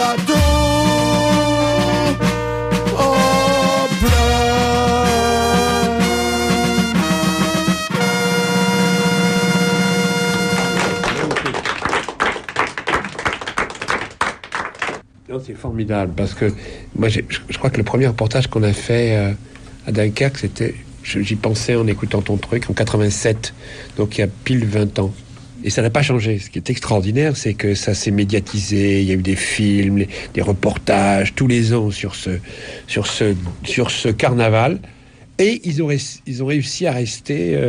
bateau en pleurs. Non, c'est formidable parce que moi, je crois que le premier reportage qu'on a fait à Dunkerque, c'était, j'y pensais en écoutant ton truc, en 87, donc il y a pile 20 ans. Et ça n'a pas changé. Ce qui est extraordinaire, c'est que ça s'est médiatisé. Il y a eu des films, des reportages tous les ans sur ce carnaval. Et ils ont réussi à rester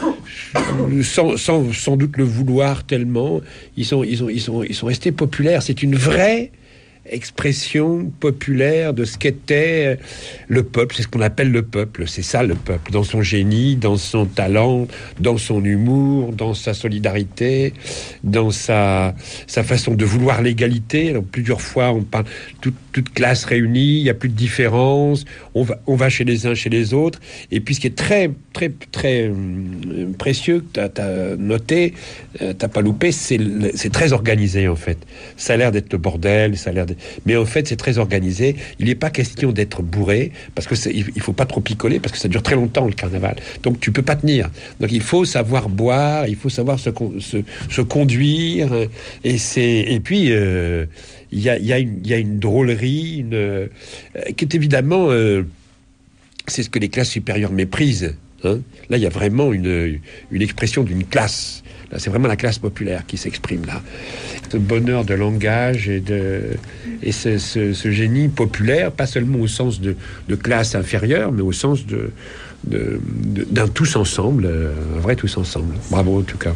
sans doute le vouloir tellement. Ils sont restés populaires. C'est une vraie expression populaire de ce qu'était le peuple. C'est ce qu'on appelle le peuple. C'est ça, le peuple, dans son génie, dans son talent, dans son humour, dans sa solidarité, dans sa façon de vouloir l'égalité. Alors, plusieurs fois, on parle toute classe réunie, il n'y a plus de différence, on va chez les uns, chez les autres. Et puis, ce qui est très, très, très précieux, que tu as noté, t'as pas loupé, c'est très organisé, en fait. Ça a l'air d'être le bordel, ça a l'air mais en fait, c'est très organisé. Il n'est pas question d'être bourré, parce que il faut pas trop picoler, parce que ça dure très longtemps, le carnaval. Donc, tu peux pas tenir. Donc, il faut savoir boire, il faut savoir se conduire. Et puis, il y a une drôlerie, qui est évidemment... c'est ce que les classes supérieures méprisent. Hein. Là, il y a vraiment une expression d'une classe. Là, c'est vraiment la classe populaire qui s'exprime là. Ce bonheur de langage et ce génie populaire, pas seulement au sens de classe inférieure, mais au sens d'un tous ensemble, un vrai tous ensemble. Bravo en tout cas.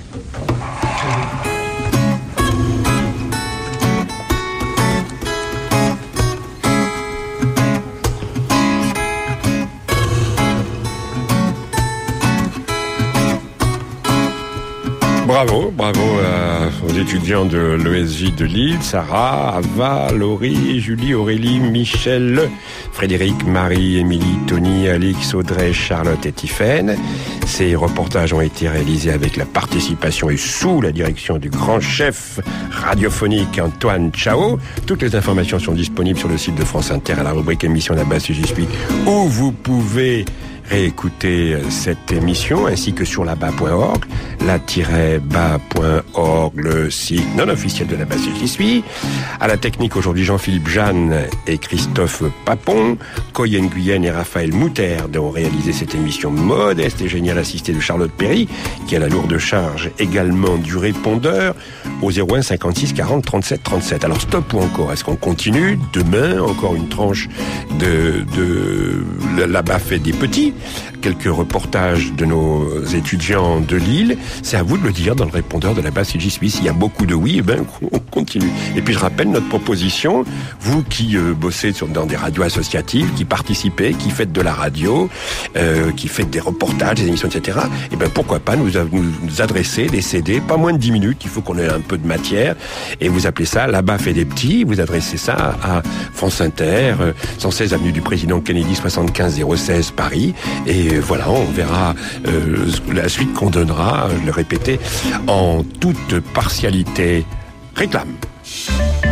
Bravo aux étudiants de l'ESJ de Lille, Sarah, Ava, Laurie, Julie, Aurélie, Michel, Frédéric, Marie, Émilie, Tony, Alix, Audrey, Charlotte et Tiffaine. Ces reportages ont été réalisés avec la participation et sous la direction du grand chef radiophonique Antoine Chao. Toutes les informations sont disponibles sur le site de France Inter à la rubrique émission Là-bas si j'y suis, où vous pouvez réécouter cette émission, ainsi que sur là-bas.org, la-bas.org, le site non officiel de Là-bas si j'y suis. À la technique aujourd'hui, Jean-Philippe Jeanne et Christophe Papon, Coy Nguyen et Raphaël Moutarde ont réalisé cette émission modeste et géniale, assistée de Charlotte Perry, qui a la lourde charge également du répondeur au 01 56 40 37 37. Alors stop ou encore? Est-ce qu'on continue? Demain, encore une tranche de Là-bas fait des petits. Quelques reportages de nos étudiants de Lille. C'est à vous de le dire dans le répondeur de Là-bas si j'y suis. S'il y a beaucoup de oui, on continue. Et puis je rappelle notre proposition, vous qui bossez dans des radios associatives, qui participez, qui faites de la radio, qui faites des reportages, des émissions, etc. Pourquoi pas nous adresser des CD, pas moins de 10 minutes, il faut qu'on ait un peu de matière, et vous appelez ça Là-bas fait des petits, vous adressez ça à France Inter, 116 avenue du Président Kennedy, 75 016 Paris. Et voilà, on verra la suite qu'on donnera, je le répétais, en toute partialité. Réclame.